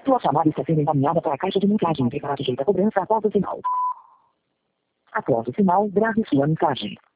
Sua chamada está sendo encaminhada para a caixa de mensagem que será sujeita a cobrança após o sinal. Após o sinal, grave sua mensagem.